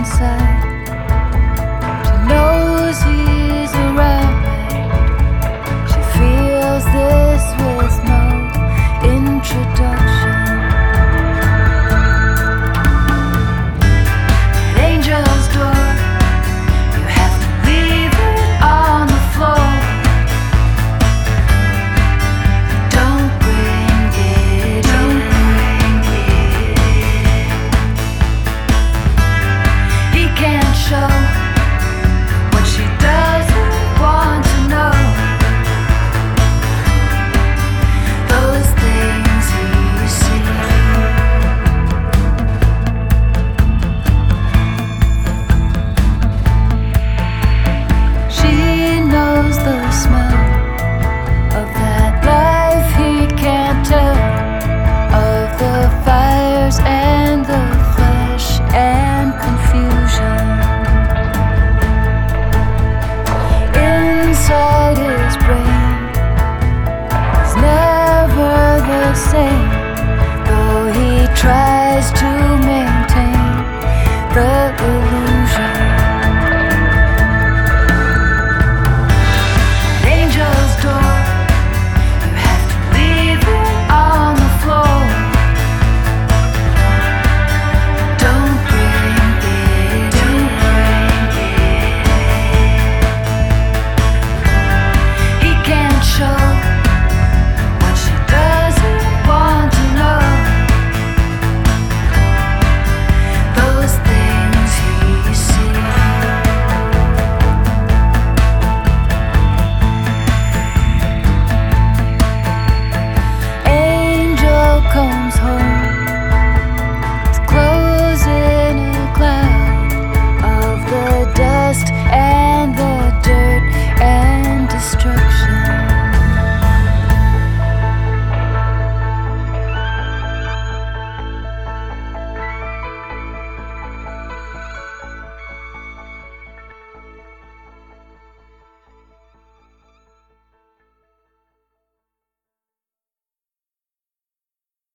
inside. She knows he's around. She feels this with no introduction. At Angel's door, you have to leave it on the floor. Don't bring it in. He can't show what she doesn't want to know. Those things he sees. She knows the smell of that life he can't tell, of the fires and the flesh and confusion. Inside his brain is never the same, though he tries to maintain the illusion.